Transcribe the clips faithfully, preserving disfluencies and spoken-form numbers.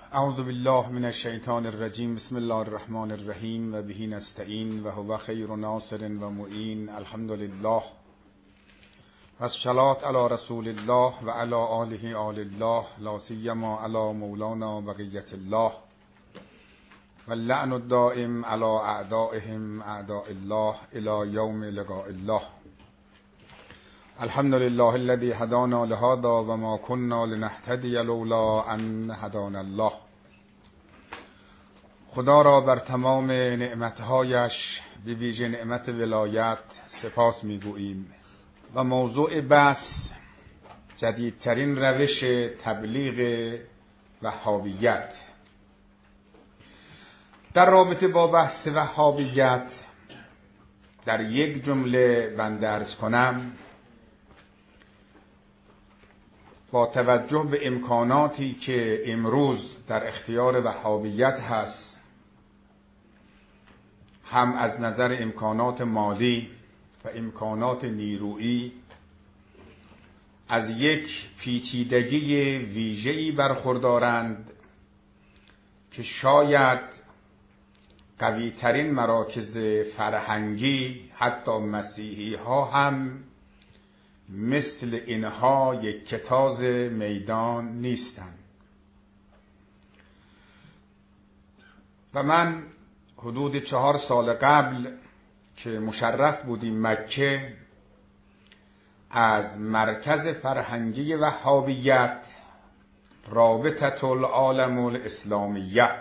اعوذ بالله من الشیطان الرجیم. بسم الله الرحمن الرحیم و به نستعین و هو خیر ناصر و معین. الحمد لله و الصلاة علی رسول الله و علی آله آل الله، لا سیما علی مولانا بقیة الله و اللعن الدائم علی اعدائهم اعداء الله الی یوم لقاء الله. الحمد لله الذي هدانا لهذا و ما كنا لنهتدي لولا ان هدانا الله. خدا را بر تمام نعمتهایش به ویژه نعمت ولایت سپاس میگوییم و موضوع بحث جدیدترین روش تبلیغ وهابیت. در رابطه با بحث وهابیت در یک جمله بنده عرض کنم با توجه به امکاناتی که امروز در اختیار وهابیت هست، هم از نظر امکانات مالی و امکانات نیرویی، از یک پیچیدگی ویژه‌ای برخوردارند که شاید قوی‌ترین مراکز فرهنگی حتی مسیحی ها هم مثل اینها یک کتاز میدان نیستند. و من حدود چهار سال قبل که مشرف بودیم مکه، از مرکز فرهنگی وهابیت رابطه العالم الاسلامیه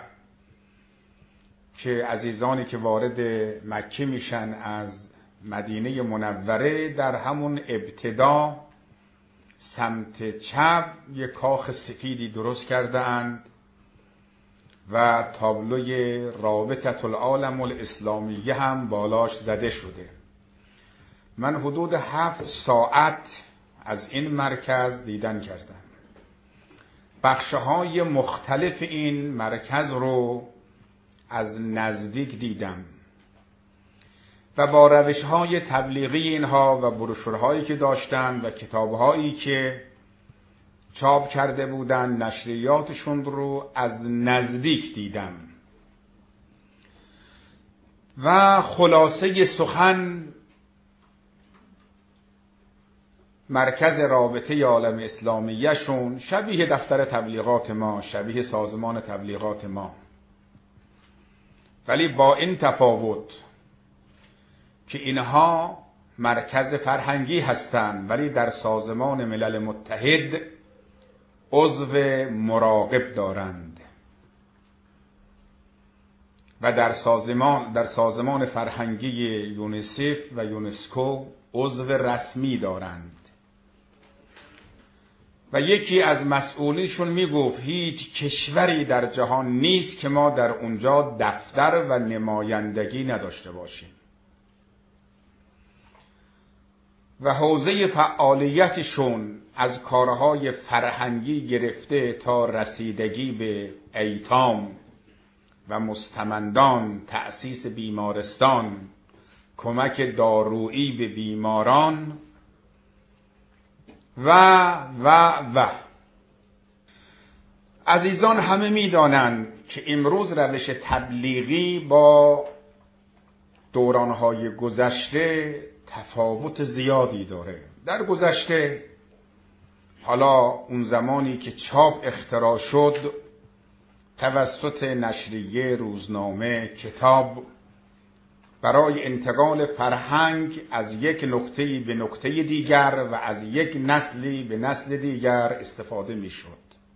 که عزیزانی که وارد مکه میشن از مدینه منوره در همون ابتدا سمت چپ یک کاخ سفیدی درست کرده اند و تابلوی رابطه العالم الاسلامیه هم بالاش زده شده. من حدود هفت ساعت از این مرکز دیدن کردم. بخشهای مختلف این مرکز رو از نزدیک دیدم و با روش‌های تبلیغی اینها و بروشورهایی که داشتن و کتاب‌هایی که چاپ کرده بودن، نشریاتشون رو از نزدیک دیدم و خلاصه سخن مرکز رابطه عالم اسلامیه شون شبیه دفتر تبلیغات ما، شبیه سازمان تبلیغات ما، ولی با این تفاوت که اینها مرکز فرهنگی هستند ولی در سازمان ملل متحد عضو مراقب دارند و در سازمان در سازمان فرهنگی یونیسف و یونسکو عضو رسمی دارند. و یکی از مسئولینشون میگفت هیچ کشوری در جهان نیست که ما در اونجا دفتر و نمایندگی نداشته باشیم و حوزه فعالیتشون از کارهای فرهنگی گرفته تا رسیدگی به ایتام و مستمندان، تأسیس بیمارستان، کمک دارویی به بیماران و و و عزیزان همه میدانند که امروز روش تبلیغی با دورانهای گذشته تفاوت زیادی داره. در گذشته، حالا اون زمانی که چاپ اختراع شد، توسط نشریه، روزنامه، کتاب برای انتقال فرهنگ از یک نقطه‌ای به نقطه دیگر و از یک نسلی به نسل دیگر استفاده می شد.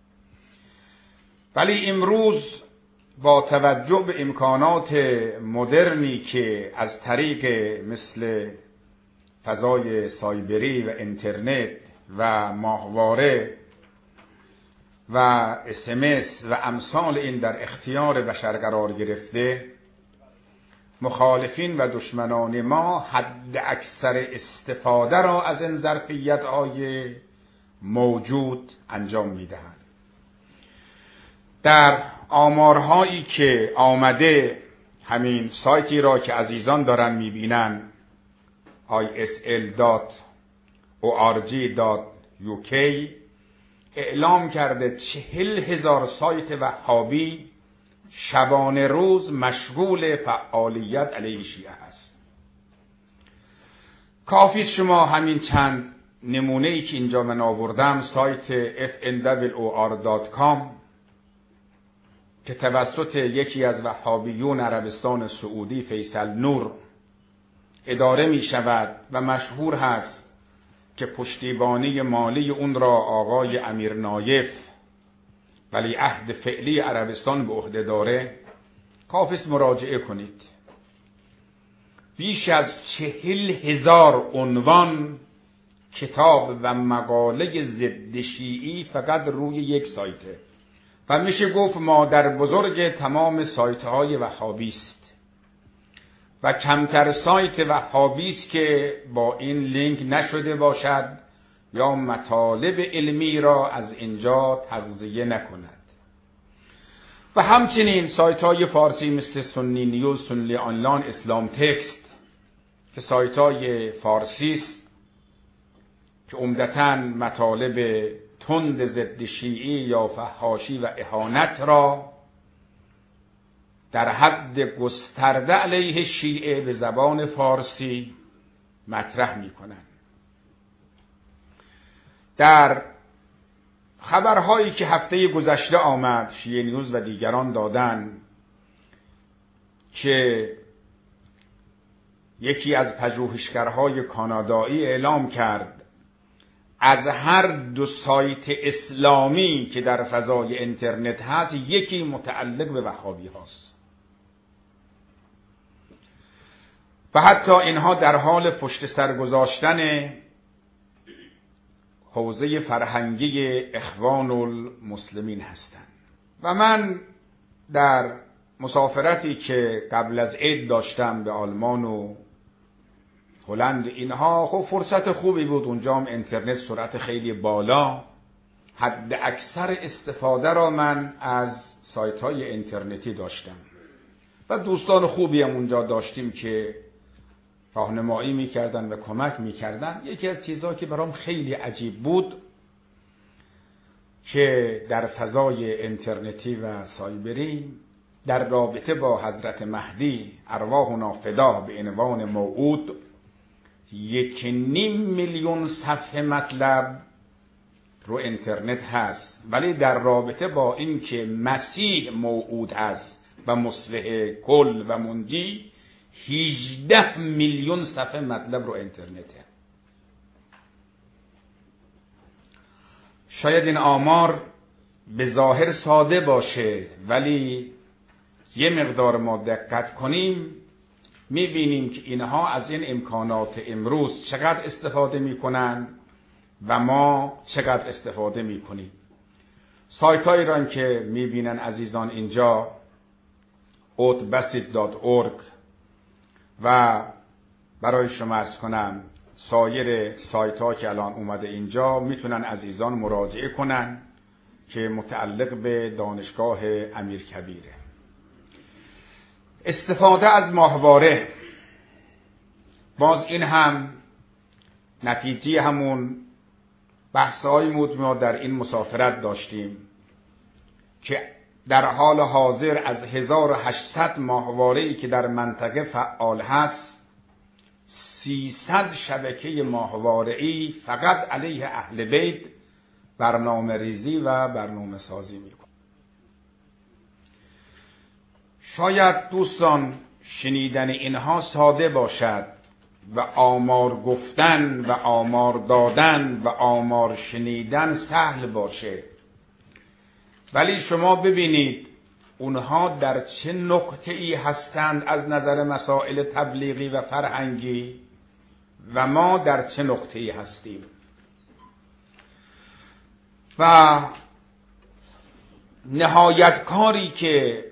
ولی امروز با توجه به امکانات مدرنی که از طریق مثل فضای سایبری و اینترنت و ماهواره و اس ام اس و امثال این در اختیار بشر قرار گرفته، مخالفین و دشمنان ما حد اکثر استفاده را از این ظرفیت‌های موجود انجام می‌دهند. در آمارهایی که آمده، همین سایتی را که عزیزان دارن می‌بینن آی اس ال دات او آر جی دات یو کی، اعلام کرده چهل هزار سایت وهابی شبانه روز مشغول فعالیت علیه شیعه هست. کافی شما همین چند نمونه ای که اینجا من آوردم، سایت اف ان دبلیو او آر دات کام که توسط یکی از وهابیون عربستان سعودی فیصل نور اداره می شود و مشهور هست که پشتیبانی مالی اون را آقای امیر نایف ولیعهد فعلی عربستان به عهده داره، کافی مراجعه کنید. بیش از چهل هزار عنوان کتاب و مقاله ضد شیعی فقط روی یک سایته و میشه گفت مادر بزرگ تمام سایت های وهابی است و کمتر سایت وهابی است که با این لینک نشده باشد یا مطالب علمی را از اینجا تغذیه نکند. و همچنین سایت های فارسی مثل سنی نیوز، سنی آنلاین، اسلام تکست که سایت های فارسی است که عمدتاً مطالب تند ضد شیعی یا فحاشی و اهانت را در حد گسترده علیه شیعه به زبان فارسی مطرح می کنند. در خبرهایی که هفته گذشته آمد، شیعه نیوز و دیگران دادن که یکی از پژوهشگرهای کانادایی اعلام کرد از هر دو سایت اسلامی که در فضای اینترنت هست یکی متعلق به وهابی هاست و حتی اینها در حال پشت سر گذاشتن حوزه فرهنگی اخوان المسلمین هستند. و من در مسافرتی که قبل از عید داشتم به آلمان و هلند اینها، خب فرصت خوبی بود، اونجا هم اینترنت سرعت خیلی بالا، حد اکثر استفاده را من از سایت های اینترنتی داشتم و دوستان خوبی هم اونجا داشتیم که راهنمایی میکردن و کمک میکردن. یکی از چیزها که برام خیلی عجیب بود که در فضای اینترنتی و سایبری در رابطه با حضرت مهدی ارواحنا فدا به عنوان موعود یک نیم میلیون صفحه مطلب رو اینترنت هست، ولی در رابطه با این که مسیح موعود هست و مصلح کل و منجی هجده میلیون صفحه مطلب رو اینترنته. شاید این آمار به ظاهر ساده باشه، ولی یه مقدار ما دقت کنیم میبینیم که اینها از این امکانات امروز چقدر استفاده میکنن و ما چقدر استفاده میکنیم. سایت هایی را که میبینن عزیزان اینجا اوت بسیج دات اورگ و برای شما عرض کنم سایر سایت ها که الان اومده اینجا میتونن عزیزان مراجعه کنن که متعلق به دانشگاه امیرکبیره. استفاده از ماهواره، باز این هم نتیجه همون بحث‌های بود ما در این مسافرت داشتیم که در حال حاضر از هزار و هشتصد ماهواره‌ای که در منطقه فعال هست سیصد شبکه ماهواره‌ای فقط علیه اهل بیت برنامه ریزی و برنامه سازی میکنه. شاید دوستان شنیدن اینها ساده باشد و آمار گفتن و آمار دادن و آمار شنیدن سهل باشه، ولی شما ببینید اونها در چه نقطه‌ای هستند از نظر مسائل تبلیغی و فرهنگی و ما در چه نقطه‌ای هستیم. و نهایت کاری که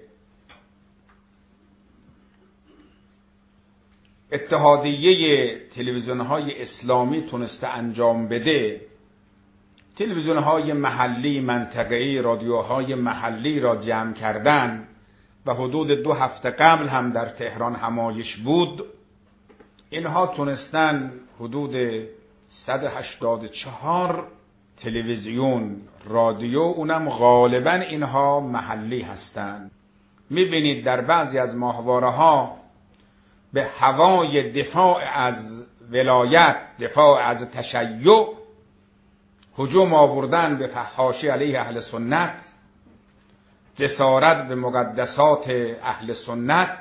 اتحادیه تلویزیون‌های اسلامی تونسته انجام بده، تلویزیون‌های محلی، منطقه‌ای، رادیوهای محلی را جمع کردن و حدود دو هفته قبل هم در تهران همایش بود. اینها تونستن حدود صد و هشتاد و چهار تلویزیون، رادیو، اونم غالبا اینها محلی هستند. میبینید در بعضی از ماهواره ها به هوای دفاع از ولایت، دفاع از تشیع هجوم آوردن به فحاشی علیه اهل سنت، جسارت به مقدسات اهل سنت،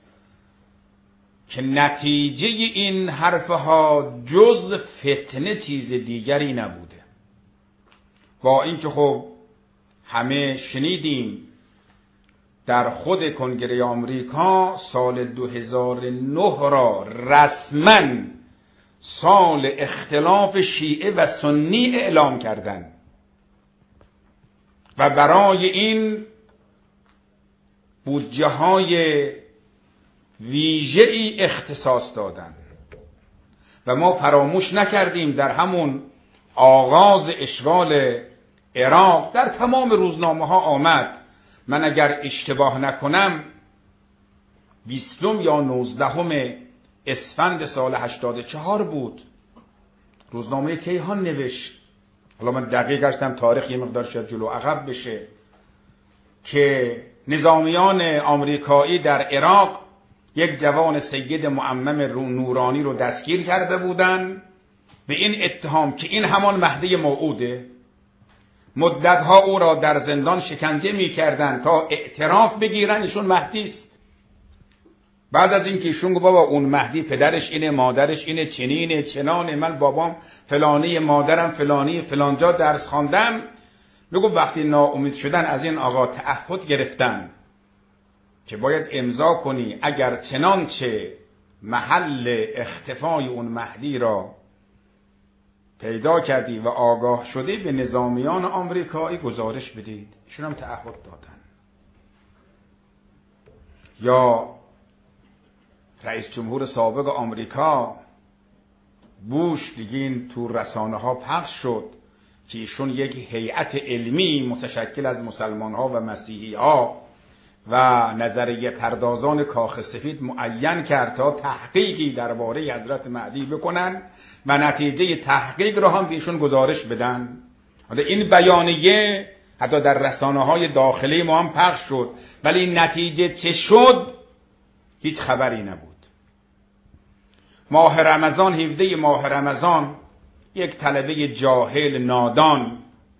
که نتیجه این حرفها جز فتنه چیز دیگری نبوده. با اینکه خب همه شنیدیم در خود کنگره آمریکا سال دو هزار و نه را رسما سال اختلاف شیعه و سنی اعلام کردند و برای این بودجه های ویژه‌ای اختصاص دادند و ما فراموش نکردیم در همون آغاز اشغال عراق در تمام روزنامه ها آمد. من اگر اشتباه نکنم بیستم یا نوزدهم اسفند سال هشتاد و چهار بود، روزنامه کیهان نوشت، حالا من دقیق گشتم تاریخ یه مقدار شاید جلو عقب بشه، که نظامیان آمریکایی در عراق یک جوان سید معمم نورانی رو دستگیر کرده بودند به این اتهام که این همان مهدی موعوده. مدتها او را در زندان شکنجه می‌کردند تا اعتراف بگیرن ایشون مهدی است. بعد از اینکه ایشون گفت بابا اون مهدی پدرش اینه، مادرش اینه، چنینه چنانه، من بابام فلانی، مادرم فلانی، فلانجا درس خواندم، میگه وقتی ناامید شدن از این آقا تعهد گرفتن که باید امضا کنی اگر چنانچه محل اختفای اون مهدی را پیدا کردی و آگاه شدی به نظامیان آمریکایی گزارش بدید. ایشون هم تعهد دادن. یا رئیس جمهور سابق آمریکا بوش، دیگه این تو رسانه ها پخش شد که ایشون یک هیئت علمی متشکل از مسلمان ها و مسیحی ها و نظریه پردازان کاخ سفید معین کرد تا تحقیقی درباره حضرت مهدی بکنن و نتیجه تحقیق را هم بهشون گزارش بدن. حالا این بیانیه حتی در رسانه های داخلی ما هم پخش شد، ولی نتیجه چه شد هیچ خبری نبود. ماه رمضان، هفده ماه رمضان، یک طلبه جاهل نادان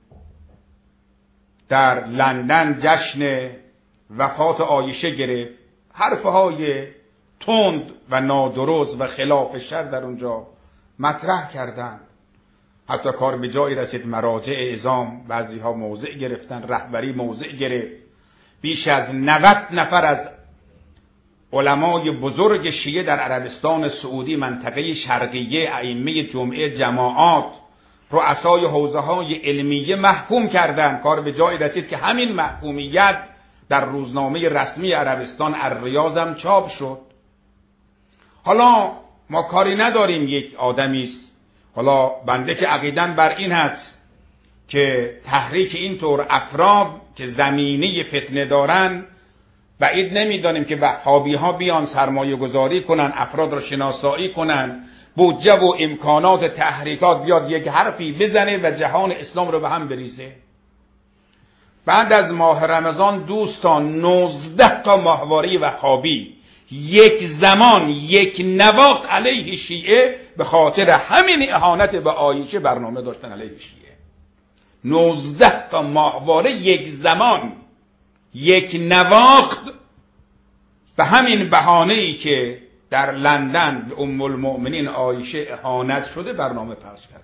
در لندن جشن وفات عایشه گرفت، حرفهای تند و نادرست و خلاف شر در اونجا مطرح کردند. حتی کار به جایی رسید مراجع اعظام بعضی ها موضع گرفتن، رهبری موضع گرفت. بیش از نود نفر از علمای بزرگ شیعه در عربستان سعودی منطقه شرقیه، ائمه جمعه جماعات، رؤسای حوزه های علمیه محکوم کردند. کار به جایی رسید که همین محکومیت در روزنامه رسمی عربستان الریاض هم چاپ شد. حالا ما کاری نداریم، یک آدمی است. حالا بنده که عقیدن بر این هست که تحریک اینطور افراد که زمینه فتنه دارن، بعید نمیدانیم که وهابی ها بیان سرمایه گذاری کنن، افراد را شناسایی کنن، بودجه و امکانات تحریکات بیاد یک حرفی بزنه و جهان اسلام رو به هم بریزه. بعد از ماه رمضان دوستان نوزده تا ماهواره وهابی یک زمان یک نواخت علیه شیعه به خاطر همین اهانت به عایشه برنامه داشتن علیه شیعه. نوزده تا ماهواره یک زمان یک نواخت به همین بهانه‌ای که در لندن به ام المؤمنین عایشه اهانت شده برنامه پخش کردن.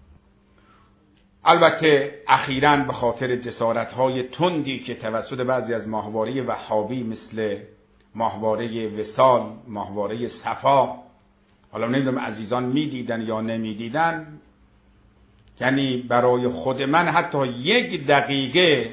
البته اخیراً به خاطر جسارت‌های تندی که توسط بعضی از ماهواره وهابی مثل ماهواره وصال، ماهواره صفا، حالا نمیدونم عزیزان میدیدن یا نمیدیدن، یعنی برای خود من حتی یک دقیقه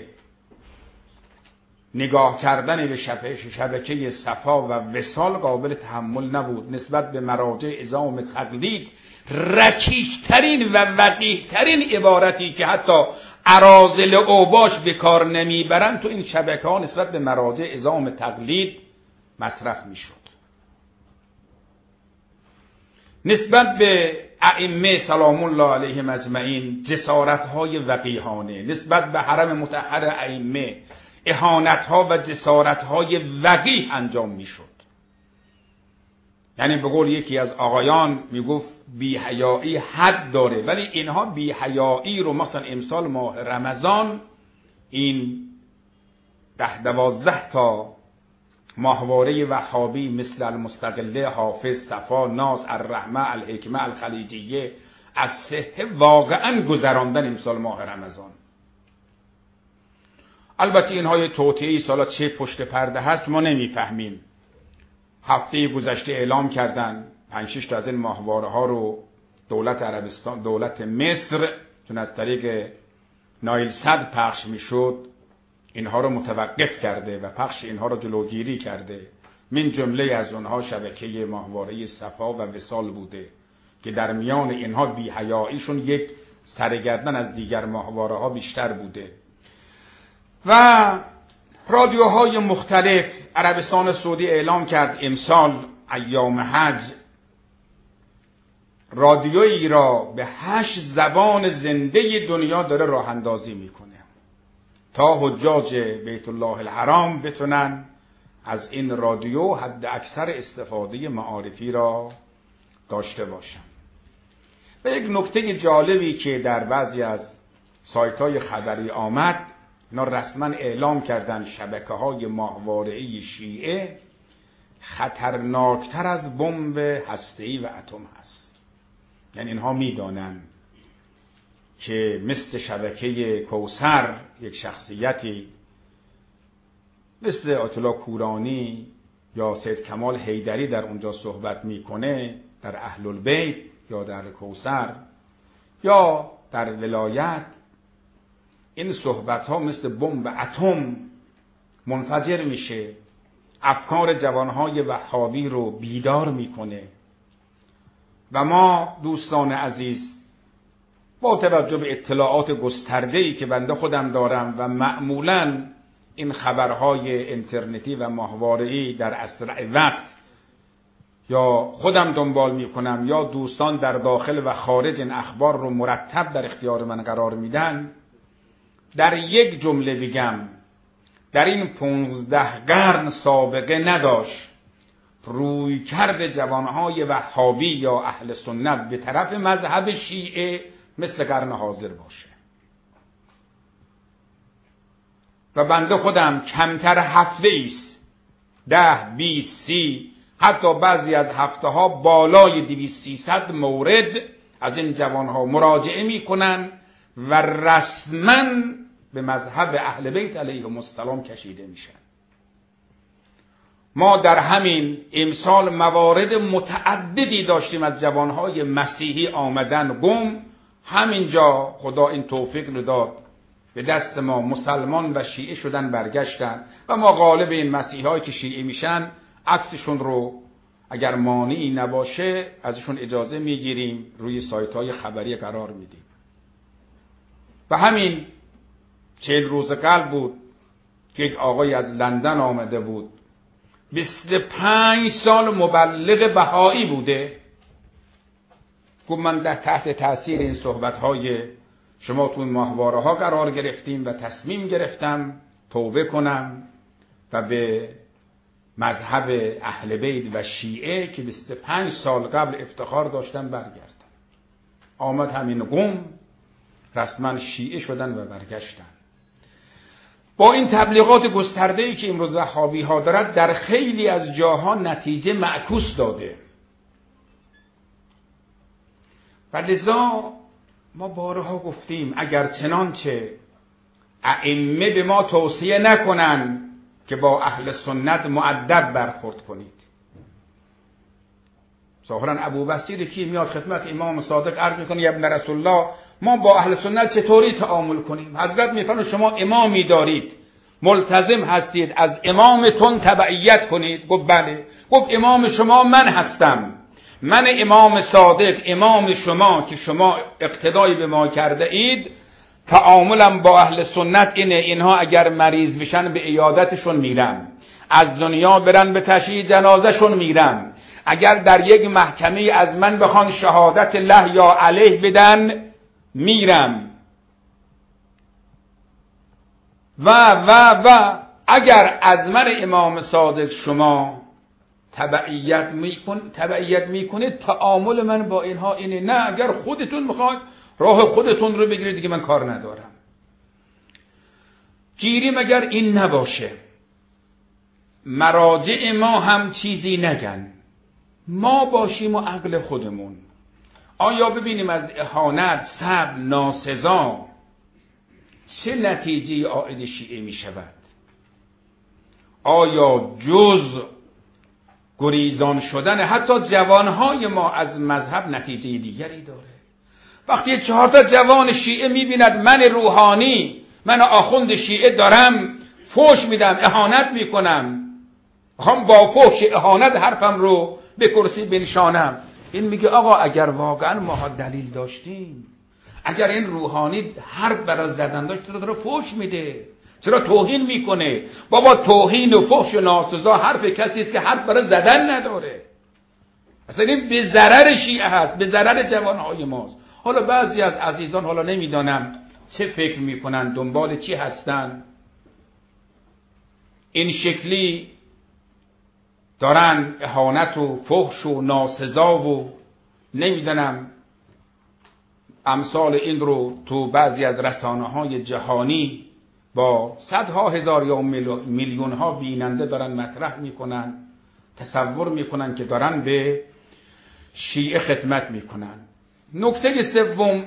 نگاه کردن به شبکه صفا و وصال قابل تحمل نبود. نسبت به مراجع اعظام تقلید رکیکترین و وقیحترین عبارتی که حتی اراذل اوباش به کار نمیبرن تو این شبکه ها نسبت به مراجع اعظام تقلید مصرف میشد. نسبت به ائمه سلام الله علیهم اجمعین جسارت‌های وقیحانه نسبت به حرم مطهر ائمه، اهانت‌ها و جسارت‌های وقیح انجام می‌شد. یعنی به قول یکی از آقایان میگفت بی‌حیایی حد داره، ولی اینها بی‌حیایی رو مثلا امسال ماه رمضان این ده دوازده تا ماهواره وهابی مثل المستقله، حافظ، صفا، ناز، الرحمه، الحکمه، الخلیجیه از صحه واقعا گذراندن امسال ماه رمضان. البته اینهای توطئه‌ای سالا چه پشت پرده هست ما نمیفهمیم. هفته گذشته اعلام کردن پنج شش تا از این ماهواره ها رو دولت عربستان، دولت مصر چون از طریق نایل صد پخش میشد اینها رو متوقف کرده و پخش اینها رو جلوگیری کرده. من جمله از اونها شبکه ماهواره صفا و وصال بوده که در میان اینها بی‌حیاییشون یک سرگردن از دیگر ماهواره ها بیشتر بوده. و رادیوهای مختلف عربستان سعودی اعلام کرد امسال ایام حج رادیویی را به هشت زبان زنده دنیا داره راه اندازی میکنه تا حجاج بیت الله الحرام بتونن از این رادیو حد اکثر استفاده معارفی را داشته باشن. و یک نکته جالبی که در بعضی از سایت‌های خبری آمد، اینا رسما اعلام کردن شبکه‌های ماهواره‌ای شیعه خطرناکتر از بمب هسته‌ای و اتم هست. یعنی اینها میدانن که مثل شبکه کوثر یک شخصیتی مثل آیت الله کورانی یا سید کمال حیدری در اونجا صحبت میکنه در اهل البیت یا در کوثر یا در ولایت، این صحبت ها مثل بمب اتم منفجر میشه، افکار جوانهای وهابی رو بیدار میکنه. و ما دوستان عزیز با توجه به اطلاعات گسترده‌ای که بنده خودم دارم و معمولاً این خبرهای اینترنتی و ماهواره‌ای در اسرع وقت یا خودم دنبال میکنم یا دوستان در داخل و خارج این اخبار رو مرتب در اختیار من قرار میدن، در یک جمله بگم در این پونزده قرن سابقه نداشت روی کرد جوانهای وهابی یا اهل سنت به طرف مذهب شیعه مثل قرن حاضر باشه. و بنده خودم کمتر هفته ایست ده بیست سی حتی بعضی از هفته ها بالای دویست سیصد مورد از این جوان ها مراجعه می کنن و رسما به مذهب اهل بیت علیهم السلام کشیده میشن. ما در همین امسال موارد متعددی داشتیم از جوان های مسیحی آمدن گم، همینجا خدا این توفیق رو داد به دست ما مسلمان و شیعه شدن برگشتن و ما غالب این مسیحی هایی که شیعه میشن عکسشون رو اگر مانعی نباشه ازشون اجازه میگیریم روی سایت های خبری قرار میدیم. و همین چهل روز قبل بود که یک آقای از لندن آمده بود، بیست و پنج سال مبلغ بهایی بوده، گفت من در تحت تاثیر این صحبت های شما تو این ماهواره ها قرار گرفتیم و تصمیم گرفتم توبه کنم و به مذهب اهل بیت و شیعه که بیست و پنج سال قبل افتخار داشتم برگردم. آمد همین قم رسما شیعه شدن و برگشتن. با این تبلیغات گسترده‌ای که امروز وهابی ها دارد در خیلی از جاها نتیجه معکوس داده و لذا ما بارها گفتیم اگر چنانچه ائمه به ما توصیه نکنن که با اهل سنت مؤدب برخورد کنید. ظاهرا ابو بصیر کی میاد خدمت امام صادق عرض میکنه یا ابن رسول الله ما با اهل سنت چطوری تعامل کنیم؟ حضرت میفرمایند شما امامی دارید ملتزم هستید از امامتون تبعیت کنید. گفت بله. گفت امام شما من هستم، من امام صادق امام شما که شما اقتدایی به ما کرده اید، تعاملم با اهل سنت اینه اینها اگر مریض بشن به عیادتشون میرم، از دنیا برن به تشییع جنازهشون میرم، اگر در یک محکمه از من بخوان شهادت له یا علیه بدن میرم. و و و اگر از من امام صادق شما تبعیت میکن تبعیت میکنید، تعامل من با اینها اینه. نه، اگر خودتون میخواید راه خودتون رو بگیرید، دیگه من کار ندارم. گیریم اگر این نباشه، مراجع ما هم چیزی نگن، ما باشیم و عقل خودمون. آیا ببینیم از اهانت، سب، ناسزا چه نتیجه عائد شیعه می شود؟ آیا جز گریزان شدن حتی جوانهای ما از مذهب نتیجه دیگری داره؟ وقتی چهار تا جوان شیعه می بیند من روحانی، من آخوند شیعه دارم فوش میدم، اهانت میکنم، هم با فوش اهانت حرفم رو به کرسی بنشانم، این میگه آقا اگر واقعا ما دلیل داشتیم، اگر این روحانی حرف برای زدن داشت، چرا داره فوش میده؟ چرا توهین میکنه؟ بابا توهین و فحش و ناسزا حرف کسی است که حرف برای زدن نداره. اصلا این به ضرر شیعه هست، به ضرر جوانهای ماست. حالا بعضی از عزیزان، حالا نمیدانم چه فکر میکنن، دنبال چی هستن، این شکلی دارن اهانت و فحش و ناسزا و نمیدانم امثال این رو تو بعضی از رسانه های جهانی با صدها هزار یا میلیون ها بیننده دارن مطرح میکنن، تصور میکنن که دارن به شیعه خدمت میکنن. نکته سوم،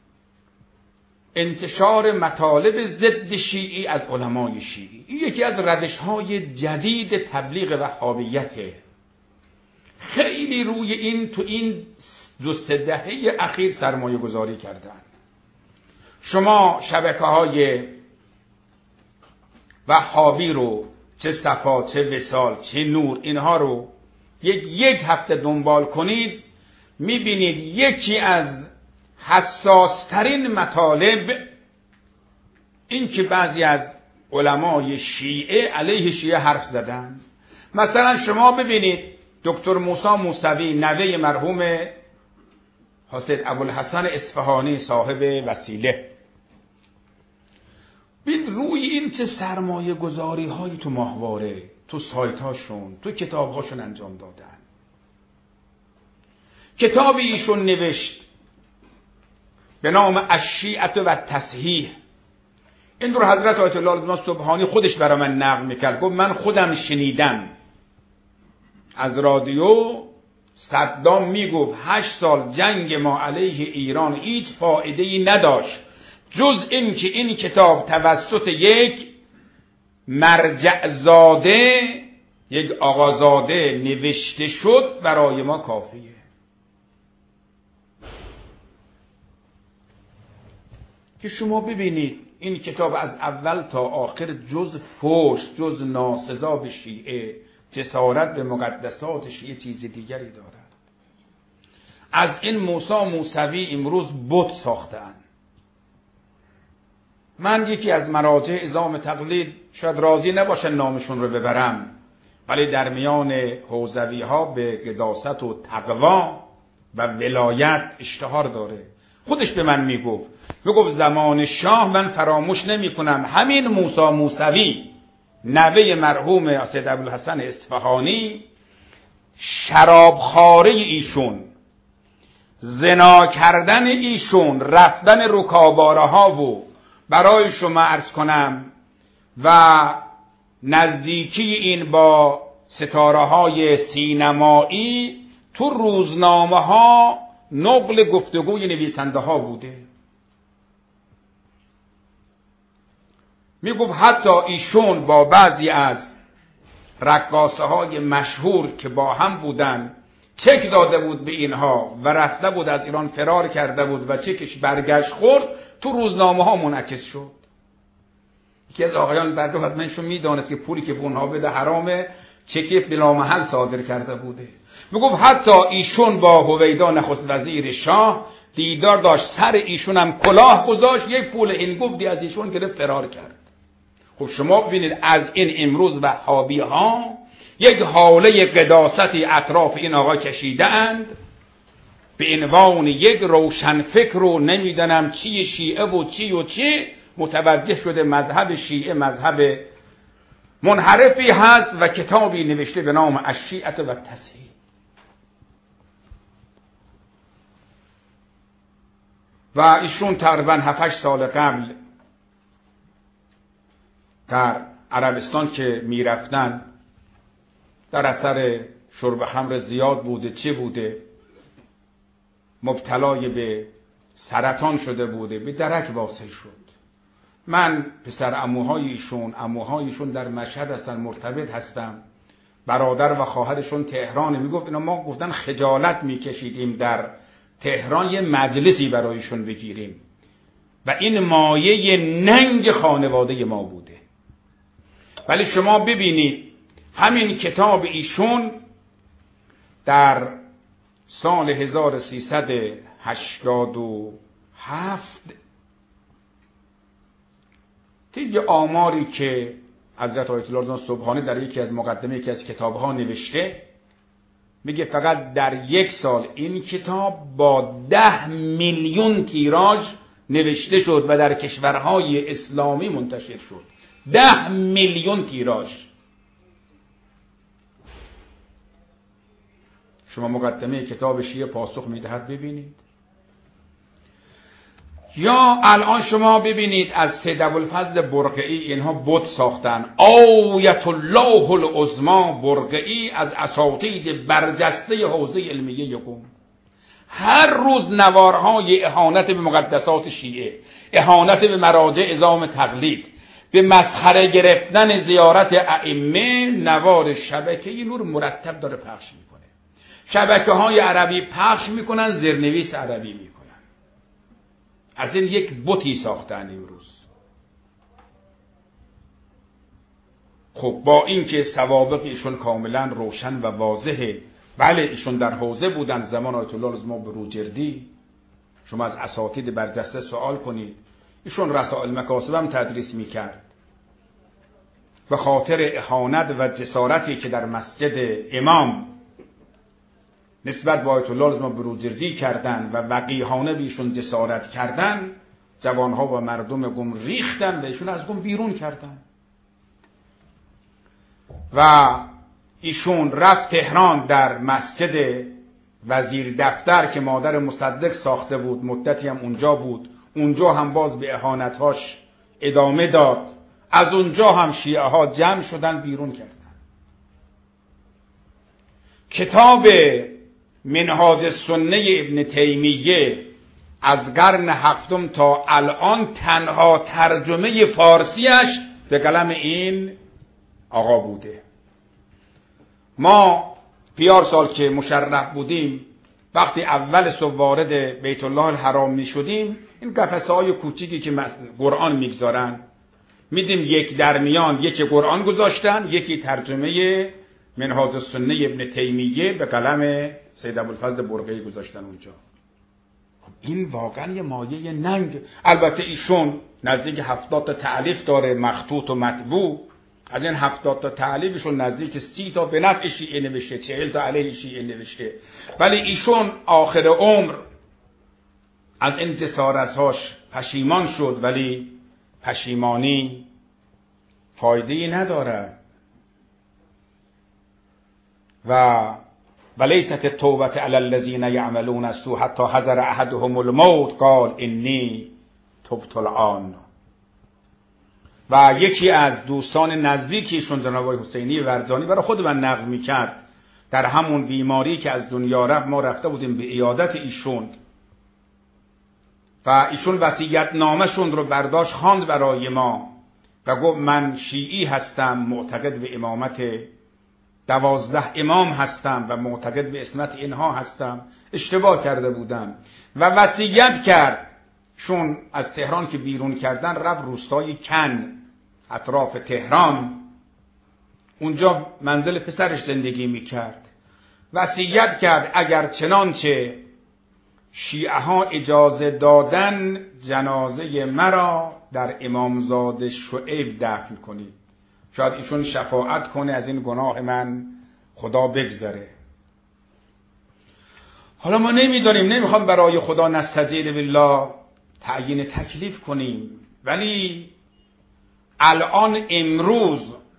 انتشار مطالب ضد شیعی از علمای شیعی. این یکی از روش‌های جدید تبلیغ وهابیته. خیلی روی این تو این دو سه دهه اخیر سرمایه گذاری کردن. شما شبکه‌های وهابی رو، چه صفا، چه وصال، چه نور، اینها رو یک یک هفته دنبال کنید، میبینید یکی از حساسترین مطالب این که بعضی از علمای شیعه علیه شیعه حرف زدن. مثلا شما ببینید دکتر موسی موسوی، نوه مرحوم حسین ابوالحسن اصفهانی صاحب وسیله، ببین روی این چه سرمایه گذاری هایی تو ماهواره، تو سایت هاشون، تو کتاب هاشون انجام دادن. کتابی ایشون نوشت به نام الشیعة و تصحیح. این رو حضرت آیت الله سبحانی خودش برای من نقل میکرد، گفت من خودم شنیدم از رادیو صدام میگفت هشت سال جنگ ما علیه ایران هیچ فایده‌ای نداشت جز این که این کتاب توسط یک مرجع زاده، یک آقازاده نوشته شد، برای ما کافیه. که شما ببینید این کتاب از اول تا آخر جز فحش، جز ناسزا به شیعه، جسارت به مقدسات شیعه چیز دیگری دارد. از این موسی موسوی امروز بت ساختن. من یکی از مراجع اعزام تقلید شاید راضی نباشن نامشون رو ببرم، ولی در میان حوزوی ها به قداست و تقوا و ولایت اشتهار داره. خودش به من میگفت میگفت زمان شاه من فراموش نمی کنم همین موسی موسوی نوه مرحوم سید ابوالحسن اصفهانی، شرابخواره ایشون، زنا کردن ایشون، رفتن رکاباره ها و برای شما عرض کنم و نزدیکی این با ستاره های سینمایی تو روزنامه ها نقل گفتگوی نویسنده ها بوده. می گفت حتی ایشون با بعضی از رقاصه های مشهور که با هم بودن چک داده بود به اینها و رفته بود از ایران فرار کرده بود و چکش برگشت خورد، تو روزنامه ها منعکس شد. یکی از آقایان برده حتمنشون میدانست که پولی که به اونها بده حرامه، چکی بلا محل صادر کرده بوده. میگفت حتی ایشون با هویدا نخست وزیر شاه دیدار داشت، سر ایشون هم کلاه گذاشت، یک پول این گفتی از ایشون گرفت فرار کرد. خب شما ببینید از این امروز وهابی ها یک حاله قداستی اطراف این آقا کشیده اند به عنوان یک روشن فکر رو نمیدانم چی شیعه و چی و چی، متوجه شده مذهب شیعه مذهب منحرفی هست و کتابی نوشته به نام الشیعة و التصحیح. و ایشون تقریبا هفت هشت سال قبل در عربستان که میرفتن در اثر شرب خمر زیاد بوده چه بوده، مبتلای به سرطان شده بوده، به درک واصل شد. من پسر عموهای ایشون عموهای ایشون در مشهد هستن، مرتبط هستم، برادر و خواهرشون تهران. میگفت اینا ما گفتن خجالت میکشیدیم در تهران یه مجلسی برایشون بگیریم و این مایه ننگ خانواده ما بوده. ولی شما ببینید همین کتاب ایشون در سال هزار و سیصد و هشتاد و هفت طی آماری که حضرت آیت الله سبحانی در یکی از مقدمه یکی از کتابها نوشته، میگه فقط در یک سال این کتاب با ده میلیون تیراژ نوشته شد و در کشورهای اسلامی منتشر شد. ده میلیون تیراژ. شما مقدمه کتاب شیعه پاسخ میدهد ببینید. یا الان شما ببینید از سید ابوالفضل برقعی اینها بت ساختن. آیت الله العظمی برقعی از اساتید برجسته حوزه علمیه قم. هر روز نوارهای اهانت به مقدسات شیعه، اهانت به مراجع عظام تقلید، به مسخره گرفتن زیارت ائمه، نوار شبکه‌ای نور مرتب داره پخش میکنه. شبکه های عربی پخش میکنن، زیرنویس عربی میکنن. از این یک بتی ساختن امروز. خب با اینکه سوابق ایشون کاملا روشن و واضحه، بله ایشون در حوزه بودن زمان آیت الله العظمی بروجردی. شما از اساتید برجسته سوال کنید، ایشون رسائل مکاسب هم تدریس میکرد. به خاطر اهانت و جسارتی که در مسجد امام نسبت به آیت الله العظمی بروجردی کردن و وقیحانه بیشون جسارت کردن، جوانها و مردم قم ریختن و ایشون از قم بیرون کردن. و ایشون رفت تهران در مسجد وزیر دفتر که مادر مصدق ساخته بود، مدتی هم اونجا بود، اونجا هم باز به اهانتهاش ادامه داد. از اونجا هم شیعه ها جمع شدن بیرون کردن. کتاب منهاج السنه ابن تیمیه از قرن هفتم تا الان تنها ترجمه فارسیش به قلم این آقا بوده. ما پیار سال که مشرف بودیم، وقتی اول صبح وارد بیت الله الحرام می شدیم، این قفسه های کوچیکی که قرآن میگذارن میدیم یک درمیان یکی قرآن گذاشتن، یکی ترجمه منهاج السنه ابن تیمیه به قلم سید ابوالفضل برقعی گذاشتن اونجا. خب این واقعا یه مایه ننگ. البته ایشون نزدیک هفتاد تا تألیف داره مخطوط و مطبوع. از این هفتاد تا تألیفشون نزدیک سی تا به نفع شیعه نوشته، چهل تا علیه شیعه نوشته. ولی ایشون آخر عمر از این جسارت‌هاش پشیمان شد، ولی پشیمانی فایده‌ای نداره. و ولیست التوبة علی الذین یعملون السوء حتی حضر احدهم الموت قال انی تبت الآن. و یکی از دوستان نزدیکیشون جناب آقای حسینی ورجانی برای خود من نقل میکرد، در همون بیماری که از دنیا رفت ما رفته بودیم به عیادت ایشون و ایشون وصیت نامشون رو برداشت خواند برای ما و گفت من شیعی هستم، معتقد به امامت دوازده امام هستم و معتقد به اسمت اینها هستم. اشتباه کرده بودم و وصیت کرد. چون از تهران که بیرون کردن رفت روستای کن اطراف تهران، اونجا منزل پسرش زندگی میکرد. وصیت کرد اگر چنانچه شیعه ها اجازه دادن جنازه مرا در امامزاده شعیب دفن کنید. شاید ایشون شفاعت کنه از این گناه من خدا بگذره. حالا ما نمیدانیم، نمیخوام برای خدا نستجیل بالله تعیین تکلیف کنیم، ولی الان امروز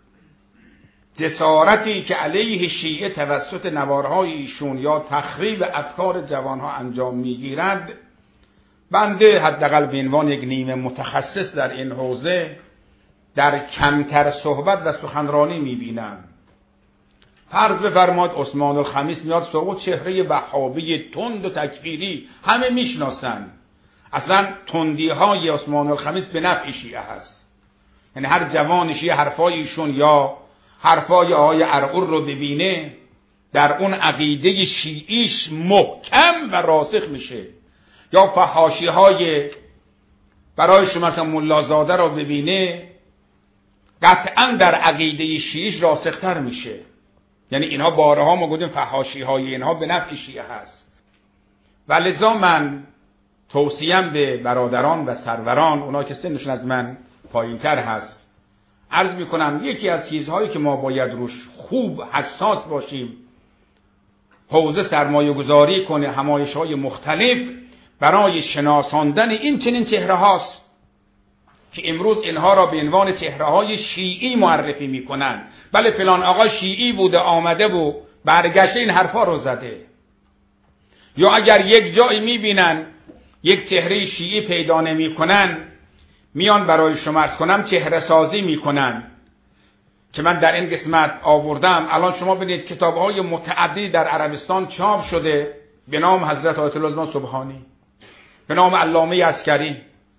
جسارتی که علیه شیعه توسط نوارهای ایشون یا تخریب افکار جوانها انجام میگیرد، بنده حداقل به عنوان یک نیمه متخصص در این حوزه در کمتر صحبت و سخنرانی میبینم. فرض بفرماد عثمان الخمیس میاد سراغ چهره وهابی تند و تکفیری، همه میشناسن. اصلا تندی های عثمان الخمیس به نفع شیعه هست. یعنی هر جوان شیعه حرفای ایشون یا حرفای آقای ارعور رو ببینه، در اون عقیده شیعیش محکم و راسخ میشه. یا فحاشی های برای شما مثلا ملازاده رو ببینه، قطعا در عقیده شیعیش راسختر میشه. یعنی اینها بارها ما گفتیم فحاشی های اینها به نفع شیعه هست. و لذا من توصیم به برادران و سروران، اونا که سنشون از من پایینتر هست، عرض میکنم یکی از چیزهایی که ما باید روش خوب حساس باشیم، حوزه سرمایه گذاری کنه، همایش های مختلف برای شناساندن این چنین چهره هاست که امروز اینها را به عنوان چهره های شیعی معرفی میکنن. بله فلان آقا شیعی بوده، آمده و برگشته این حرفا رو زده. یا اگر یک جایی میبینن یک چهره شیعی پیدا نمیکنن، میان برای شما عرض کنم چهره سازی میکنن که من در این قسمت آوردم. الان شما ببینید کتاب‌های متعددی در عربستان چاپ شده به نام حضرت آیت الله سبحانی، به نام علامه عسکری،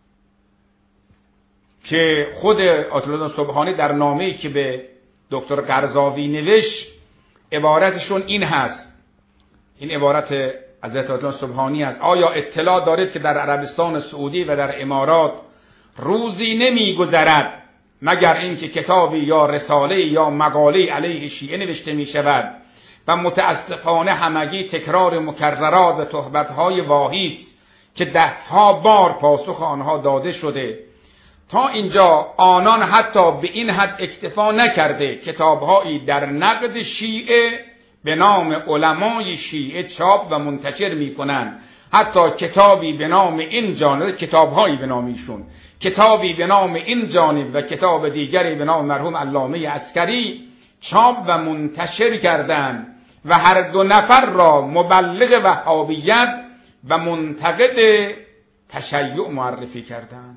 که خود آیت الله سبحانی در نامه‌ای که به دکتر قرضاوی نوشت عبارتشون این هست، این عبارت حضرت آیت الله سبحانی هست: آیا اطلاع دارید که در عربستان سعودی و در امارات روزی نمیگذرد مگر اینکه کتابی یا رساله یا مقاله علیه شیعه نوشته می شود و متاسفانه همگی تکرار مکررات و تهمت‌های واهی است که ده ها بار پاسخ آنها داده شده. تا اینجا آنان حتی به این حد اکتفا نکرده کتاب‌هایی در نقد شیعه به نام علمای شیعه چاپ و منتشر می‌کنند. حتی کتابی به نام این جانب، کتاب‌هایی به نام ایشون، کتابی به نام این جانب و کتاب دیگری به نام مرحوم علامه عسکری چاپ و منتشر کردند و هر دو نفر را مبلغ وهابیت و منتقد تشیع معرفی کردند.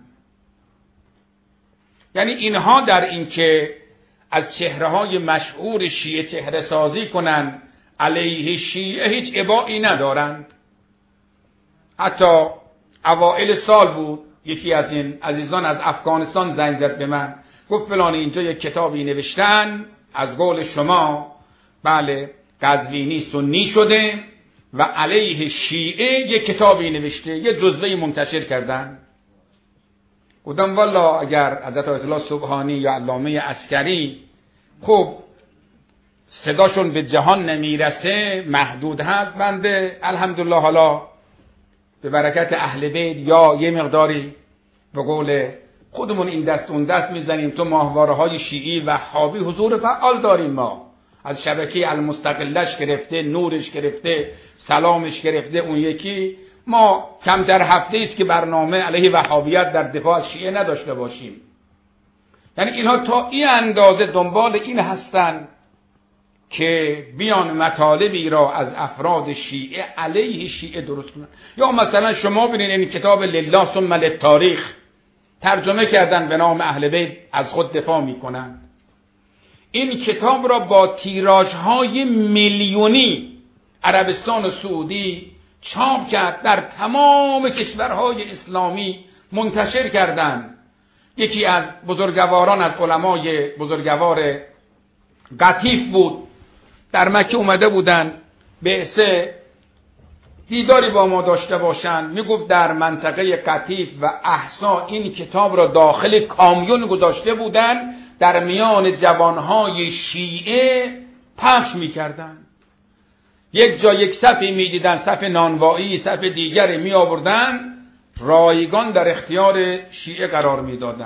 یعنی اینها در این که از چهره‌های مشهور شیعه چهره سازی کنند علیه شیعه هیچ ابایی ندارند. حتی اوائل سال بود یکی از این عزیزان از افغانستان زنگ زد به من، گفت فلان اینجا یک کتابی نوشتن از قول شما، بله قزوینی سنی شده و علیه شیعه یک کتابی نوشته، یک جزوه‌ای منتشر کردن. گفتم والا اگر حضرت آیت الله سبحانی یا علامه عسکری خب صداشون به جهان نمیرسه، محدود هست، بنده الحمدلله حالا به برکت اهل بیت یا یه مقداری به قول خودمون این دست اون دست میزنیم تو ماهواره های شیعی و وهابی حضور فعال داریم. ما از شبکه المستقلش گرفته، نورش گرفته، سلامش گرفته، اون یکی ما کمتر هفته است که برنامه علیه وهابیت در دفاع از شیعه نداشته باشیم. یعنی اینها تا این اندازه دنبال این هستن که بیان مطالبی را از افراد شیعه علیه شیعه درست کنن. یا مثلا شما ببینید این کتاب لله ثم للتاریخ ترجمه کردن به نام اهل بیت، از خود دفاع میکنن. این کتاب را با تیراژهای میلیونی عربستان و سعودی چاپ کرد، در تمام کشورهای اسلامی منتشر کردند. یکی از بزرگواران از علمای بزرگوار قطیف بود، در مکه اومده بودن به سه دیداری با ما داشته باشند. میگفت در منطقه قطیف و احسا این کتاب را داخل کامیون گذاشته بودن، در میان جوانهای شیعه پخش میکردن. یک جا یک صفی میدیدن، صف نانوایی، صف دیگری می آوردن، رایگان در اختیار شیعه قرار میدادن.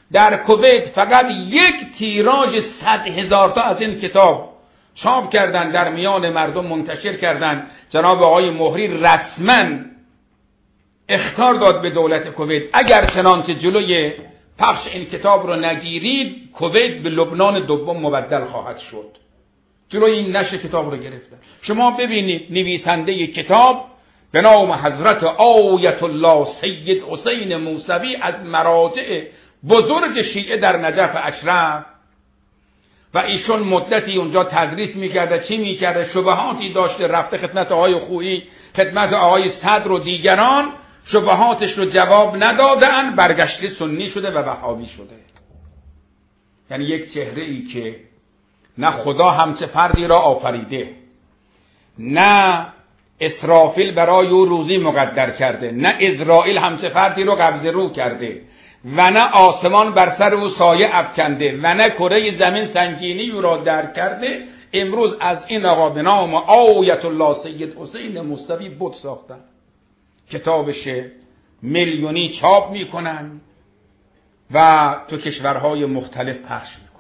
در کویت فقط یک تیراژ صد هزار تا از این کتاب چاپ کردن، در میان مردم منتشر کردن. جناب آقای مهری رسما اخطار داد به دولت کویت اگر چنانچه جلوی پخش این کتاب رو نگیرید کویت به لبنان دوم مبدل خواهد شد. جلوی این نشر کتاب رو گرفتن. شما ببینید نویسنده کتاب به نام حضرت آیت الله سید حسین موسوی از مراجع بزرگ شیعه در نجف اشرف و ایشون مدتی اونجا تدریس میکرده. چی میکرده؟ شبهاتی داشته، رفته خدمت آقای خویی، خدمت آقای صدر و دیگران، شبهاتش رو جواب ندادن، برگشته سنی شده و وهابی شده. یعنی یک چهره ای که نه خدا همچه فردی را آفریده، نه اسرافیل برای او روزی مقدر کرده، نه اسرائیل همچه فردی رو قبض رو کرده و نه آسمان بر سر او سایه افکنده و نه کره زمین سنگینی او را در کرده. امروز از این آقا به نام آیت الله سید حسین موسوی بت ساختن، کتابش میلیونی چاپ میکنن و تو کشورهای مختلف پخش میکنن.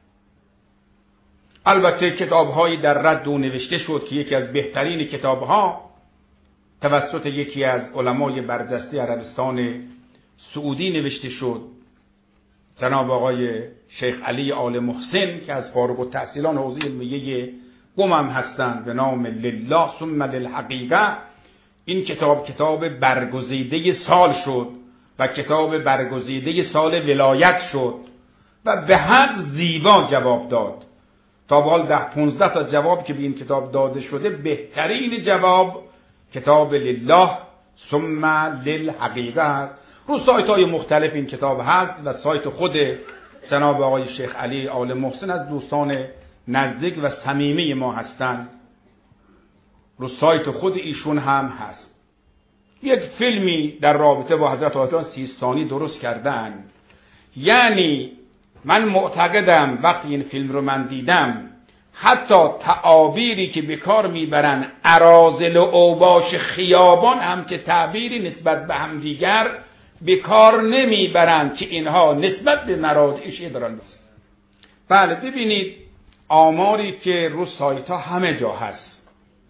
البته کتابهایی در رد او نوشته شد که یکی از بهترین کتابها توسط یکی از علمای برجسته عربستان سعودی نوشته شد، جناب آقای شیخ علی آل محسن که از فارغ التحصیلان حوزه علمیه قم هم هستند، به نام لله ثم للحقیقه. این کتاب کتاب برگزیده سال شد و کتاب برگزیده سال ولایت شد و به حد زیبا جواب داد. تا به حال ده پونزده تا جواب که به این کتاب داده شده، بهترین جواب کتاب لله ثم للحقیقه هست. رو سایت های مختلف این کتاب هست و سایت خود جناب آقای شیخ علی آل محسن از دوستان نزدیک و صمیمی ما هستند، رو سایت خود ایشون هم هست. یک فیلمی در رابطه با حضرت آیت الله سیستانی درست کردن. یعنی من معتقدم وقتی این فیلم رو من دیدم، حتی تعابیری که به کار میبرن اراذل و اوباش خیابان هم که تعبیری نسبت به هم دیگر به کار نمیبرن که اینها نسبت به مراجع شیعه دارن بس. بله ببینید آماری که رو سایت ها همه جا هست.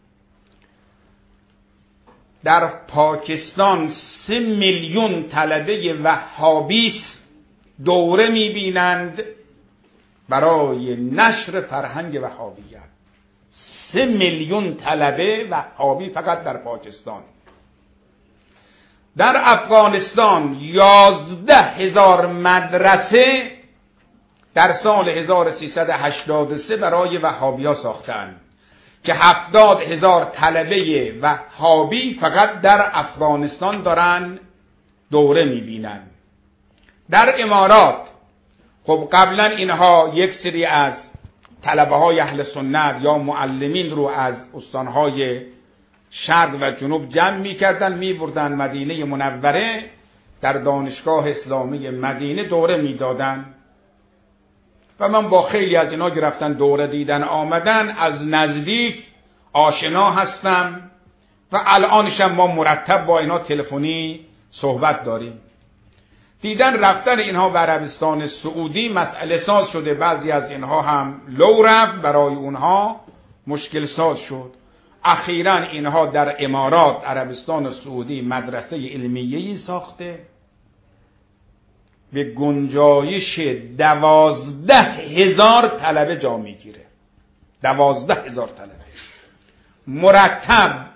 در پاکستان سه میلیون طلبه وهابیست دوره میبینند برای نشر فرهنگ وهابیت. سه میلیون طلبه وهابی فقط در پاکستان. در افغانستان یازده هزار مدرسه در سال هزار و سیصد و هشتاد و سه برای وهابیا ساختند که هفتاد هزار طلبه وهابی فقط در افغانستان دارن دوره میبینن. در امارات خب قبلا اینها یک سری از طلبه های اهل سنت یا معلمین رو از استانهای شرق و جنوب جمع میکردن، میبردن مدینه منوره، در دانشگاه اسلامی مدینه دوره میدادن و من با خیلی از اینا که رفتن دوره دیدن آمدن از نزدیک آشنا هستم و الانش هم ما مرتب با اینا تلفنی صحبت داریم. دیدن رفتن اینها به عربستان سعودی مسئله ساز شده، بعضی از اینها هم لو رفت، برای اونها مشکل ساز شد. اخیراً اینها در امارات عربستان سعودی مدرسه علمیه‌ای ساخته به گنجایش دوازده هزار طلبه جا میگیره. دوازده هزار طلبه مرتب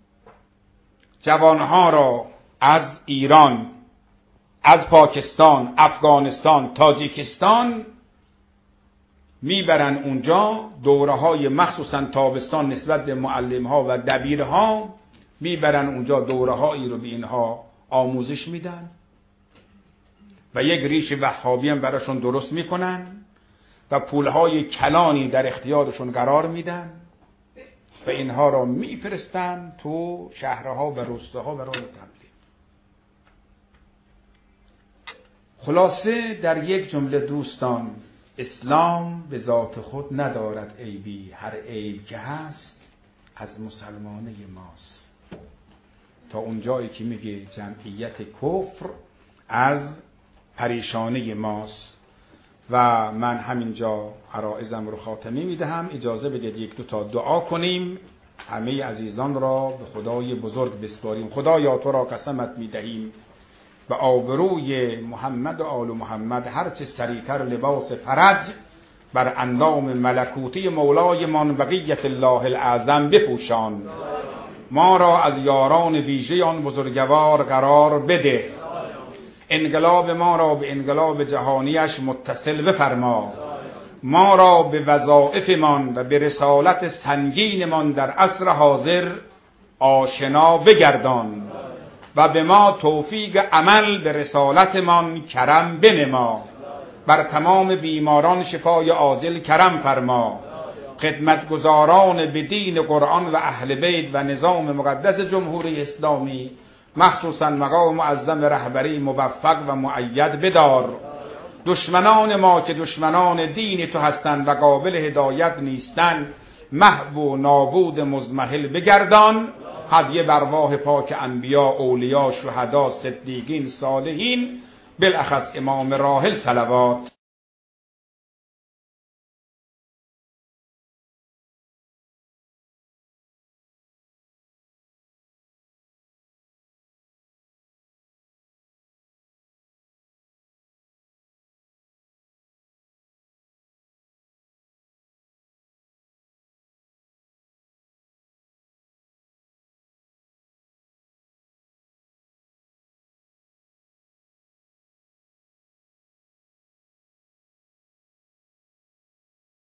جوانها را از ایران، از پاکستان، افغانستان، تاجیکستان میبرن اونجا. دوره های مخصوصا تابستان نسبت به معلم ها و دبیر ها میبرن اونجا، دوره هایی رو به اینها آموزش میدن و یک ریش وهابی هم براشون درست میکنن و پولهای کلانی در اختیارشون قرار میدن و اینها را میفرستن تو شهرها و روستاها برای تبلیغ. خلاصه در یک جمله دوستان، اسلام به ذات خود ندارد عیبی، هر عیب که هست از مسلمانه ماست. تا اونجایی که میگه جمعیت کفر از پریشانه ماست. و من همینجا عرائزم رو خاتمه میدهم. اجازه بدید یک دو تا دعا کنیم، همه عزیزان را به خدای بزرگ بسپاریم. خدایا تو را قسمت میدهیم به آبروی محمد و آل محمد هرچه سریعتر لباس فرج بر اندام ملکوتی مولایمان بقیت الله الاعظم بپوشان. ما را از یاران ویژه آن بزرگوار قرار بده. انقلاب ما را به انقلاب جهانیش متصل بفرما. ما را به وظایفمان و به رسالت سنگینمان در عصر حاضر آشنا بگردان و به ما توفیق عمل به رسالتمان کرم بنما. بر تمام بیماران شفای عاجل کرم فرما. خدمتگزاران به دین قرآن و اهل بیت و نظام مقدس جمهوری اسلامی مخصوصا مقام معظم رهبری موفق و مؤید بدار. دشمنان ما که دشمنان دین تو هستند و قابل هدایت نیستند محو و نابود مضمحل بگردان. هدیه بر ارواح پاک انبیا، اولیا، شهدا، صدیقین، صالحین، بالاخص امام راحل صلوات.